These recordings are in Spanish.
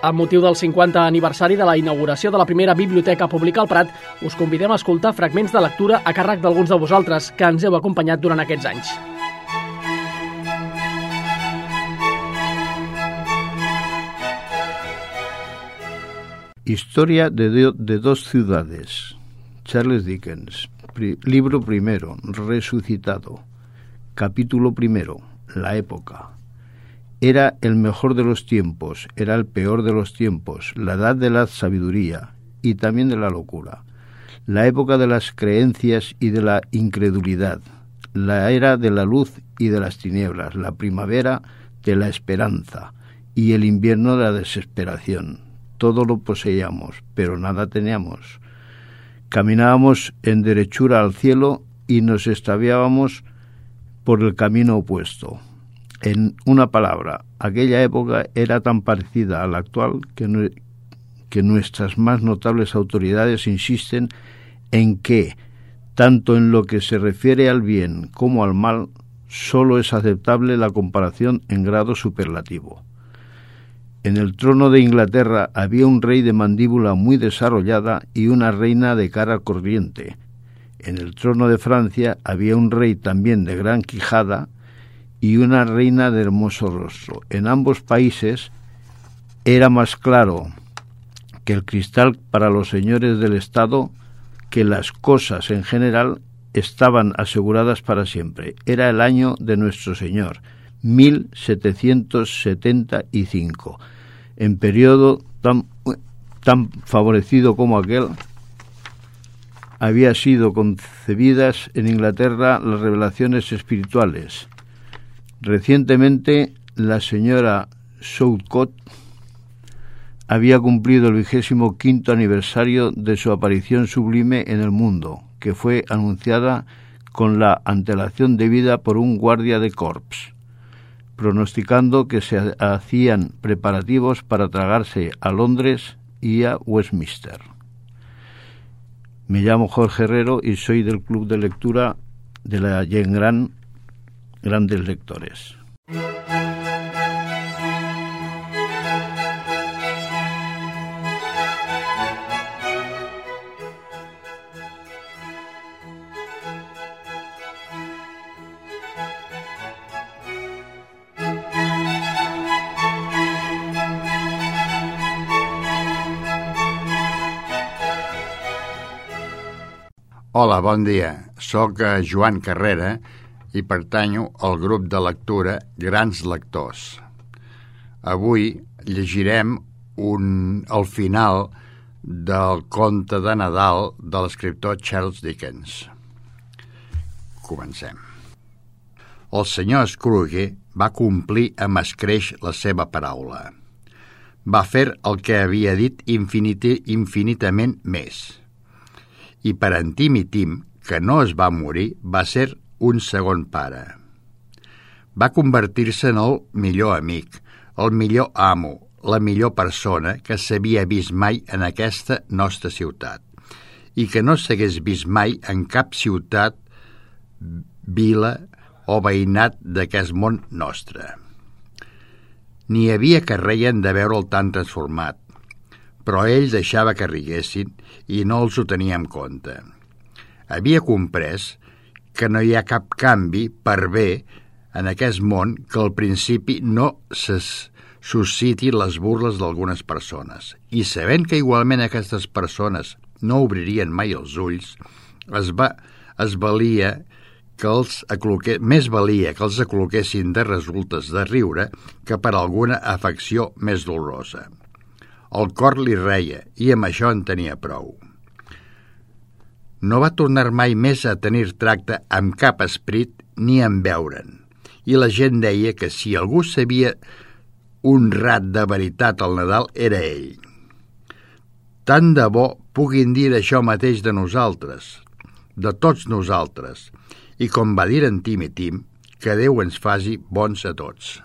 Amb motiu del 50 aniversari de la inauguració de la primera biblioteca pública al Prat, us convidem a escoltar fragments de lectura a càrrec d'alguns de vosaltres que ens heu acompanyat durant aquests anys. Historia de dos ciudades. Charles Dickens. Libro primero, Resucitado. Capítulo primero, La época. Era el mejor de los tiempos, era el peor de los tiempos, la edad de la sabiduría y también de la locura, la época de las creencias y de la incredulidad, la era de la luz y de las tinieblas, la primavera de la esperanza y el invierno de la desesperación. Todo lo poseíamos, pero nada teníamos. Caminábamos en derechura al cielo y nos extraviábamos por el camino opuesto. En una palabra, aquella época era tan parecida a la actual que nuestras más notables autoridades insisten en que, tanto en lo que se refiere al bien como al mal, solo es aceptable la comparación en grado superlativo. En el trono de Inglaterra había un rey de mandíbula muy desarrollada y una reina de cara corriente. En el trono de Francia había un rey también de gran quijada y una reina de hermoso rostro. En ambos países era más claro que el cristal para los señores del Estado que las cosas en general estaban aseguradas para siempre. Era el año de nuestro Señor, 1775. En periodo tan favorecido como aquel, había sido concebidas en Inglaterra las revelaciones espirituales. Recientemente, la señora Southcott había cumplido el 25º aniversario de su aparición sublime en el mundo, que fue anunciada con la antelación debida por un guardia de corps, pronosticando que se hacían preparativos para tragarse a Londres y a Westminster. Me llamo Jorge Herrero y soy del Club de Lectura de la Gent Grandes Lectores. Hola, bon dia. Soc Joan Carrera i pertanyo al grup de lectura Grans Lectors. Avui llegirem el final del conte de Nadal de l'escriptor Charles Dickens. Comencem. El senyor Scrooge va complir amb escreix la seva paraula. Va fer el que havia dit infinitament més. I per en Tim i Tim, que no es va morir, va ser un segon pare. Va convertir-se en el millor amic, el millor amo, la millor persona que s'havia vist mai en aquesta nostra ciutat i que no s'hagués vist mai en cap ciutat, vila o veïnat d'aquest món nostre. N'hi havia que reien de veure'l tan transformat, però ell deixava que riguessin i no els ho tenia en compte. Havia comprès que no hi ha cap canvi per bé en aquest món que al principi no se susciti les burles d'algunes persones. I sabent que igualment aquestes persones no obririen mai els ulls, més valia que els acloquessin de resultes de riure que per alguna afecció més dolorosa. El cor li reia i amb això en tenia prou. No va tornar mai més a tenir tracte amb cap esperit ni amb veure'n, i la gent deia que si algú sabia honrat de veritat al Nadal era ell. Tant de bo puguin dir això mateix de nosaltres, de tots nosaltres, i com va dir en Tim i Tim, que Déu ens faci bons a tots.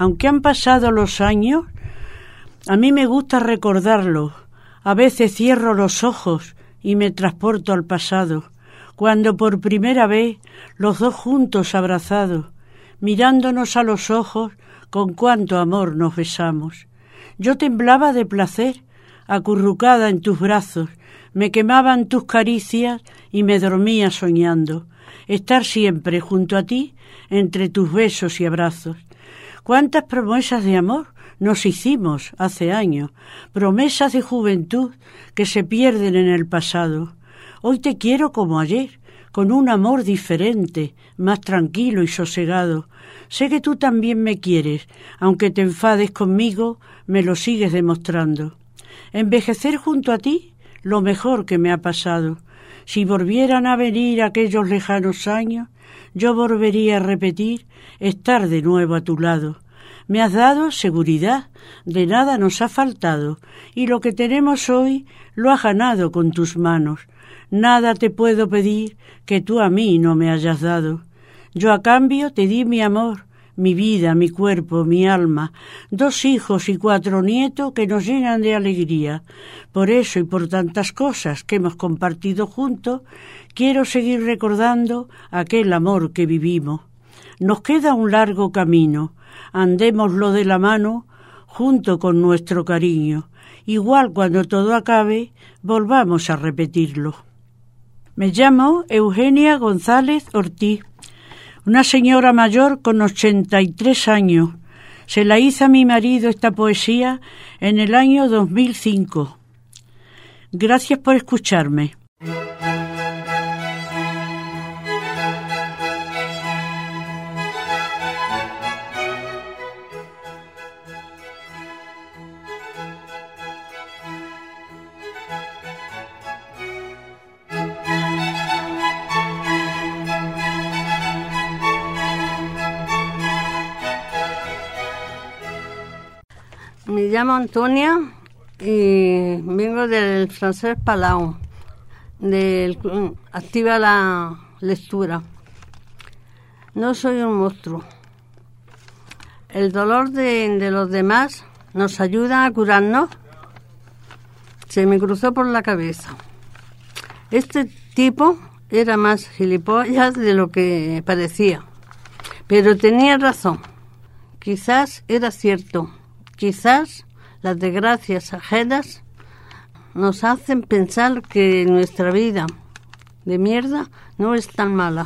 Aunque han pasado los años, a mí me gusta recordarlo. A veces cierro los ojos y me transporto al pasado, cuando por primera vez los dos juntos abrazados, mirándonos a los ojos, con cuánto amor nos besamos. Yo temblaba de placer, acurrucada en tus brazos, me quemaban tus caricias y me dormía soñando estar siempre junto a ti, entre tus besos y abrazos. Cuántas promesas de amor nos hicimos hace años, promesas de juventud que se pierden en el pasado. Hoy te quiero como ayer, con un amor diferente, más tranquilo y sosegado. Sé que tú también me quieres, aunque te enfades conmigo, me lo sigues demostrando. Envejecer junto a ti, lo mejor que me ha pasado. Si volvieran a venir aquellos lejanos años, yo volvería a repetir estar de nuevo a tu lado. Me has dado seguridad, de nada nos ha faltado, y lo que tenemos hoy lo has ganado con tus manos. Nada te puedo pedir que tú a mí no me hayas dado. Yo a cambio te di mi amor, mi vida, mi cuerpo, mi alma, 2 hijos y 4 nietos que nos llenan de alegría. Por eso y por tantas cosas que hemos compartido juntos, quiero seguir recordando aquel amor que vivimos. Nos queda un largo camino, andémoslo de la mano, junto con nuestro cariño. Igual cuando todo acabe, volvamos a repetirlo. Me llamo Eugenia González Ortiz, una señora mayor con 83 años. Se la hizo a mi marido esta poesía en el año 2005. Gracias por escucharme. Me llamo Antonia y vengo del Francés Palau, del Activa la Lectura. No soy un monstruo. El dolor de los demás nos ayuda a curarnos. Se me cruzó por la cabeza. Este tipo era más gilipollas de lo que parecía, pero tenía razón. Quizás era cierto. Quizás las desgracias ajenas nos hacen pensar que nuestra vida de mierda no es tan mala.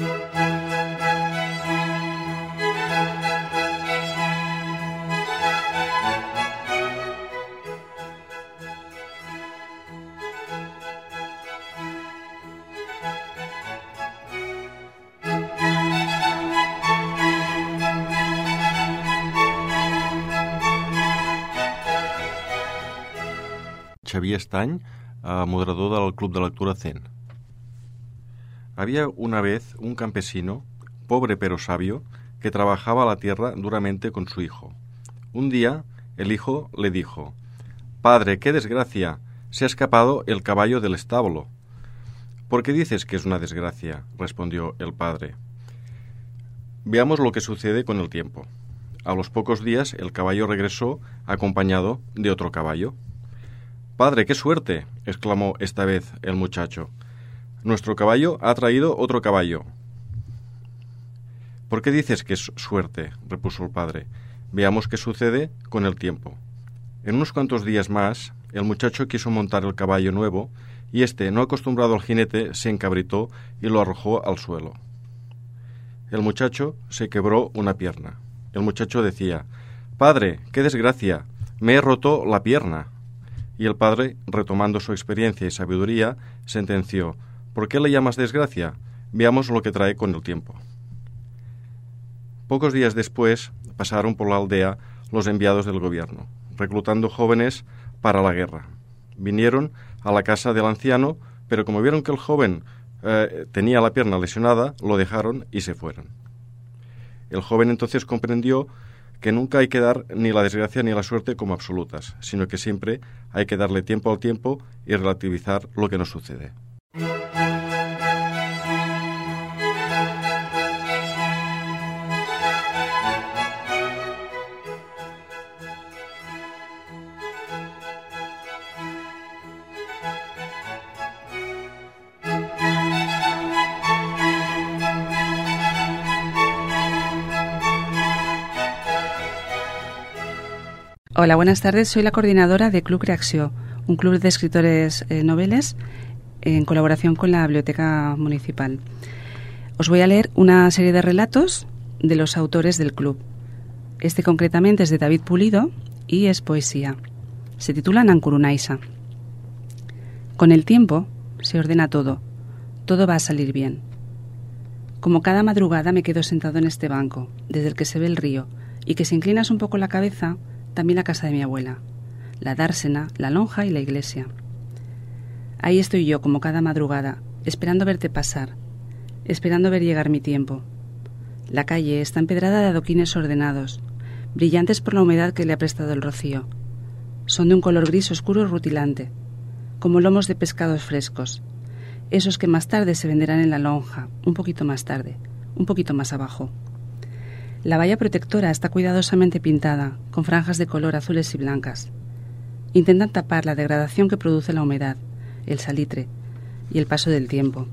Xavier Estany, moderador del Club de Lectura Zen. Había una vez un campesino, pobre pero sabio, que trabajaba la tierra duramente con su hijo. Un día, el hijo le dijo: «Padre, qué desgracia, se ha escapado el caballo del establo». «¿Por qué dices que es una desgracia?», respondió el padre. Veamos lo que sucede con el tiempo. A los pocos días el caballo regresó acompañado de otro caballo. «Padre, qué suerte», exclamó esta vez el muchacho. «Nuestro caballo ha traído otro caballo». «¿Por qué dices que es suerte?», repuso el padre. «Veamos qué sucede con el tiempo». En unos cuantos días más, el muchacho quiso montar el caballo nuevo y éste, no acostumbrado al jinete, se encabritó y lo arrojó al suelo. El muchacho se quebró una pierna. El muchacho decía: «Padre, qué desgracia, me he roto la pierna». Y el padre, retomando su experiencia y sabiduría, sentenció: «¿Por qué le llamas desgracia? Veamos lo que trae con el tiempo». Pocos días después pasaron por la aldea los enviados del gobierno, reclutando jóvenes para la guerra. Vinieron a la casa del anciano, pero como vieron que el joven tenía la pierna lesionada, lo dejaron y se fueron. El joven entonces comprendió que nunca hay que dar ni la desgracia ni la suerte como absolutas, sino que siempre hay que darle tiempo al tiempo y relativizar lo que nos sucede. Hola, buenas tardes. Soy la coordinadora de Club Creacció, un club de escritores noveles en colaboración con la Biblioteca Municipal. Os voy a leer una serie de relatos de los autores del club. Este concretamente es de David Pulido y es poesía. Se titula Nancurunaisa. Con el tiempo se ordena todo. Todo va a salir bien. Como cada madrugada me quedo sentado en este banco, desde el que se ve el río, y que si inclinas un poco la cabeza, también la casa de mi abuela, la dársena, la lonja y la iglesia. Ahí estoy yo, como cada madrugada, esperando verte pasar, esperando ver llegar mi tiempo. La calle está empedrada de adoquines ordenados, brillantes por la humedad que le ha prestado el rocío. Son de un color gris oscuro rutilante, como lomos de pescados frescos, esos que más tarde se venderán en la lonja, un poquito más tarde, un poquito más abajo. La valla protectora está cuidadosamente pintada, con franjas de color azules y blancas. Intentan tapar la degradación que produce la humedad, el salitre y el paso del tiempo.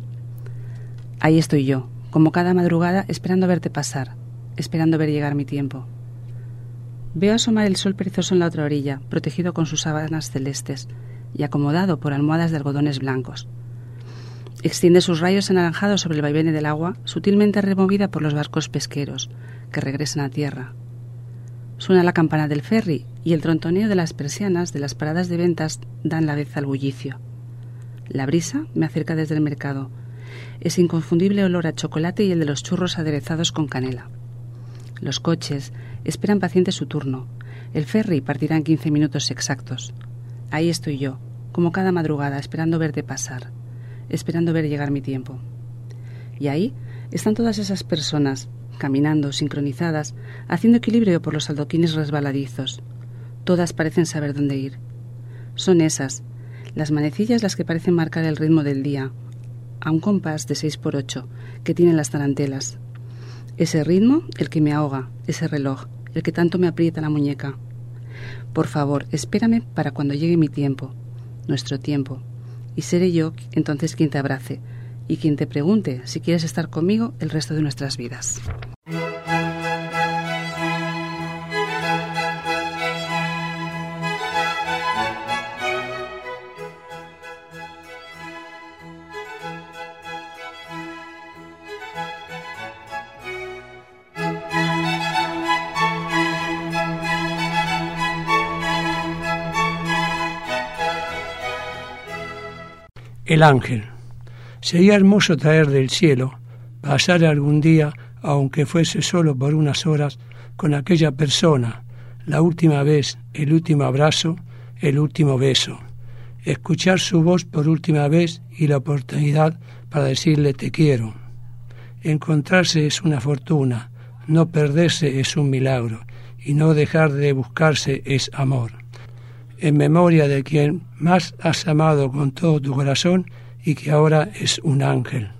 Ahí estoy yo, como cada madrugada, esperando verte pasar, esperando ver llegar mi tiempo. Veo asomar el sol perezoso en la otra orilla, protegido con sus sábanas celestes y acomodado por almohadas de algodones blancos. Extiende sus rayos anaranjados sobre el vaivén del agua, sutilmente removida por los barcos pesqueros, que regresan a tierra. Suena la campana del ferry y el trontoneo de las persianas de las paradas de ventas dan la vez al bullicio. La brisa me acerca desde el mercado. Ese inconfundible olor a chocolate y el de los churros aderezados con canela. Los coches esperan pacientes su turno. El ferry partirá en 15 minutos exactos. Ahí estoy yo, como cada madrugada, esperando verte pasar, esperando ver llegar mi tiempo. Y ahí están todas esas personas, caminando, sincronizadas, haciendo equilibrio por los adoquines resbaladizos. Todas parecen saber dónde ir. Son esas, las manecillas, las que parecen marcar el ritmo del día, a un compás de 6x8 que tienen las tarantelas. Ese ritmo, el que me ahoga, ese reloj, el que tanto me aprieta la muñeca. Por favor, espérame para cuando llegue mi tiempo, nuestro tiempo, y seré yo entonces quien te abrace y quien te pregunte si quieres estar conmigo el resto de nuestras vidas. El ángel. Sería hermoso traer del cielo, pasar algún día, aunque fuese solo por unas horas, con aquella persona, la última vez, el último abrazo, el último beso. Escuchar su voz por última vez y la oportunidad para decirle te quiero. Encontrarse es una fortuna, no perderse es un milagro, y no dejar de buscarse es amor. En memoria de quien más has amado con todo tu corazón y que ahora es un ángel.